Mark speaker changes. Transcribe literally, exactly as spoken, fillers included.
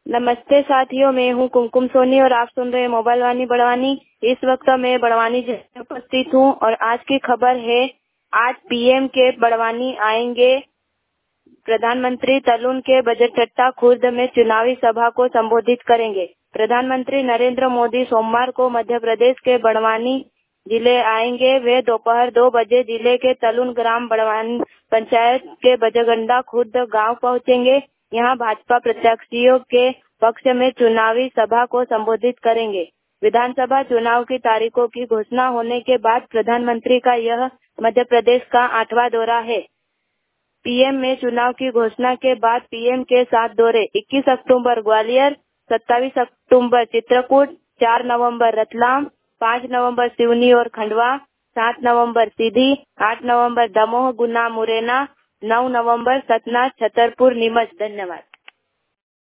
Speaker 1: नमस्ते साथियों, मैं हूँ कुमकुम सोनी और आप सुन रहे हैं मोबाइल वाणी बड़वानी। इस वक्त मैं बड़वानी जिले में उपस्थित हूँ और आज की खबर है, आज पीएम के बड़वानी आएंगे। प्रधानमंत्री तलुन के बजरट्टा खुर्द में चुनावी सभा को संबोधित करेंगे। प्रधानमंत्री नरेंद्र मोदी सोमवार को मध्य प्रदेश के बड़वानी जिले आएंगे। वे दोपहर दो बजे जिले के तलुन ग्राम बड़वानी पंचायत के बजरगंडा खुर्द गांव पहुंचेंगे। यहां भाजपा प्रत्याशियों के पक्ष में चुनावी सभा को संबोधित करेंगे। विधानसभा चुनाव की तारीखों की घोषणा होने के बाद प्रधानमंत्री का यह मध्य प्रदेश का आठवां दौरा है। पीएम में चुनाव की घोषणा के बाद पीएम के सात दौरे इक्कीस अक्टूबर ग्वालियर, सत्ताईस अक्टूबर चित्रकूट, चार नवंबर रतलाम, पाँच नवंबर सिवनी और खंडवा, सात नवंबर सीधी, आठ नवंबर दमोह, गुना, मुरैना, नौ नवंबर सतना, छतरपुर, नीमच। धन्यवाद।